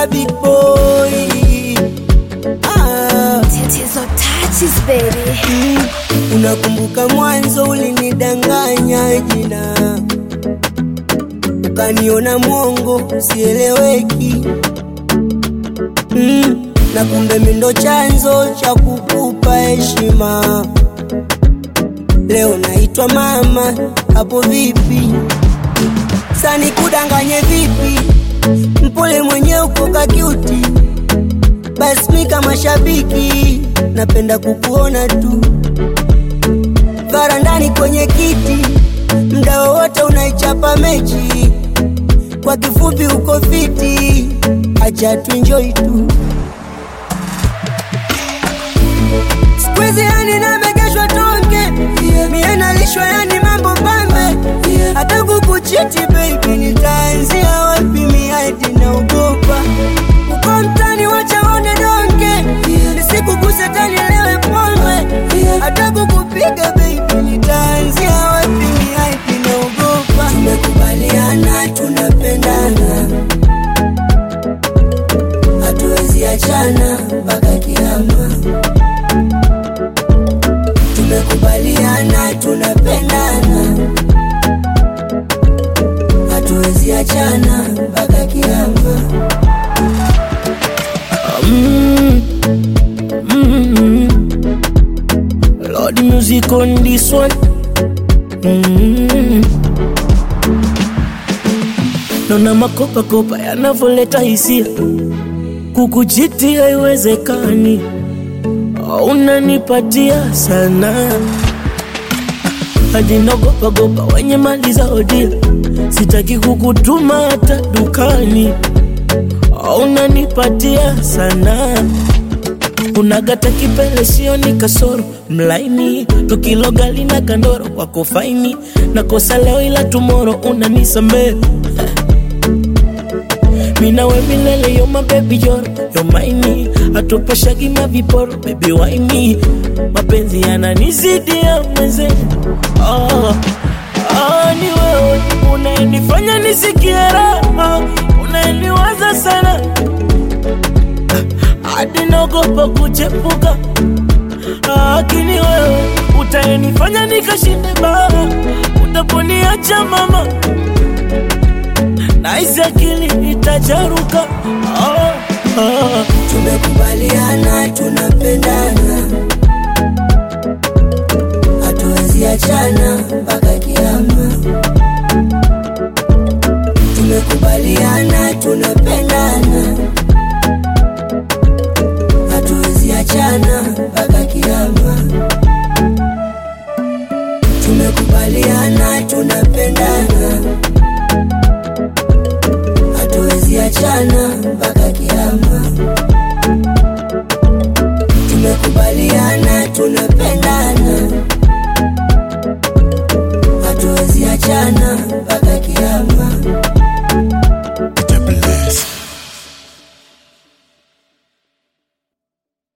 a big boy. Tatizo touches baby. Unakumbuka mwanzo ulinidanganya jina, ukaniona mwongo sieleweki. Na kumbe mimi ndo chanzo cha kukupa heshima. Leo naitwa mama, hapo vipi? Sasa kudanganye vipi? Mpole mwenye uko kakiuti. Basi mimi kama shabiki napenda kukuona tu varandani kwenye kiti, mda wote unaichapa mechi. Kwa kifupi uko fiti, acha tu enjoy tu. Squeeze yani namegeshwa tonge, mie nalishwa yani mambo pambe. Hata kukuchiti baby nitaanzia wapi? Mimi hadi naogopa. Uko mtani wacha one donge, nisikuguse tani lewe pombe. Hata kukupiga baby nitaanzia wapi? Mimi hadi naogopa. Tumekubaliana tunapendana, hatuwezi achana mpaka kiyama. Tumekubaliana tunapendana, hatuwezi achana mpaka kiyama. Lord music on this one. Nona makopa kopa yanavoleta hisia, kukuchiti haiwezekani. Unanipatia sana hadi nagopa gopa wenye mali za odia. Sitaki kukutuma hata dukani. Unanipatia sana, unagata kipele sio ni kasoro. Mlaini tukiloga lina kandoro wako faini. Nakosa leo ila tomorrow unanisamehe. Mina we milele yo my baby you're mine. Atopashagi maviporo baby why me? Mapenzi yananizidi ya mwenze. Ni wewe unayenifanya nisikie raha, unayeniwaza sana hadi naogopa kuchepuka. Lakini wewe utayenifanya nikashinde baa, utaponiacha mama na hizi akili itajaruka. Tumekubaliana tunapendana, hatuwezi achana mpaka kiyama. Tumekubaliana tunapendana, hatuwezi achana mpaka kiyama. Tumekubaliana tunapendana, hatuwezi achana mpaka kiyama. Tumekubaliana tunapendana, hatuwezi achana.